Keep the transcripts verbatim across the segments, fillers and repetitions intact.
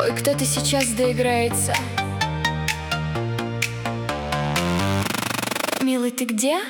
Ой, кто-то сейчас доиграется. Милый, ты где?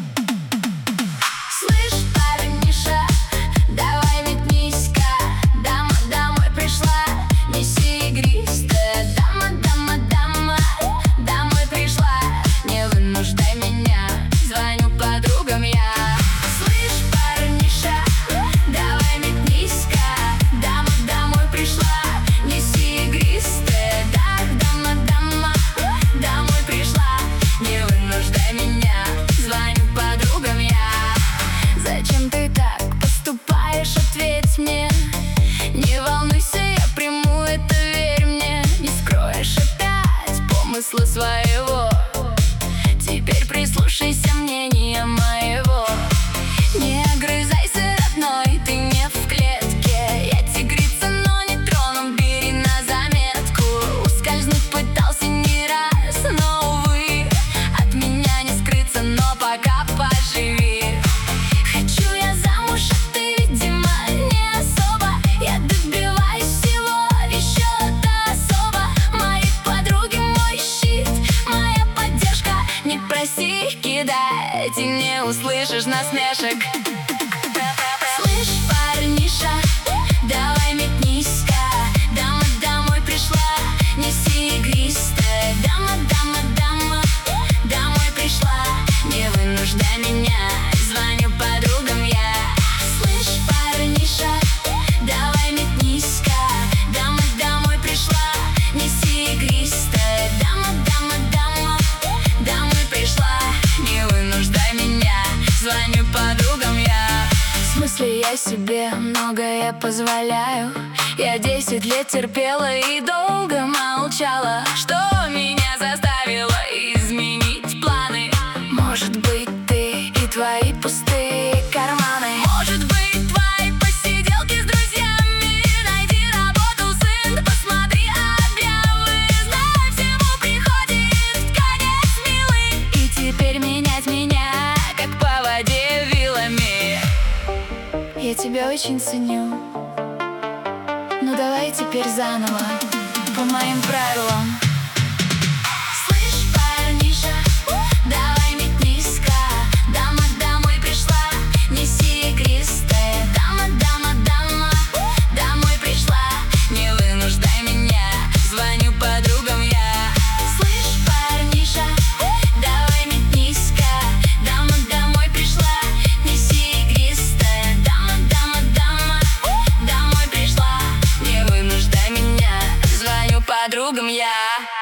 Слышь, парниша, давай метнись-ка. Дама домой пришла, неси игристое. Дама, дама, дама, домой пришла, не вынуждай меня, звоню подругам я. Слышь, парниша, давай метнись-ка. Дама домой пришла, неси игристое. Да, дама, дама, домой пришла, не вынуждай меня, звоню подругам я. Зачем ты так поступаешь, ответь мне. Не волнуйся, я приму это, верь мне. Не скроешь опять помысла своего. Теперь прислушайся мнение моего. Не огрызайся, родной, ты не в клетке. Я тигрица, но не трону, бери на заметку. Ускользнуть пытался не раз, но, увы, от меня не скрыться, но пока поживи. Хочу я замуж, а ты, видимо, не особо. Я добиваюсь всего, еще-то особо. Мои подруги мой щит, моя поддержка. Не проси их кидать, и не услышишь насмешек. Слышь, парниша, давай метнись-ка. Дама домой пришла, неси игристое. Дама, дама, дама, домой пришла, не вынуждай меня, звоню подругам я. Слышь, парниша, давай метнись-ка. Дама домой пришла, неси игристое. Дама, дама, дама, домой пришла, не вынуждай меня, звоню подругам я. В смысле, я себе многое позволяю. Я десять лет терпела и долго молчала. Что меня заставило изменить планы? Может быть, ты и твои пустые карманы. Может быть, твои посиделки с друзьями. Найди работу, сын, посмотри объявы. Знай, всему приходит конец, милый. И теперь менять меня, как по воде вилами. Я тебя очень ценю. Ну давай теперь заново, по моим правилам. Слышь, парниша, давай метнись-ка. Дама домой пришла, неси игристое. Дама, дама, дама, домой пришла, не вынуждай меня, звоню подругам я. Слышь, парниша, давай метнись-ка. Дама домой пришла, неси игристое. Дама, дама, дама, домой пришла, не вынуждай меня, звоню подругам я.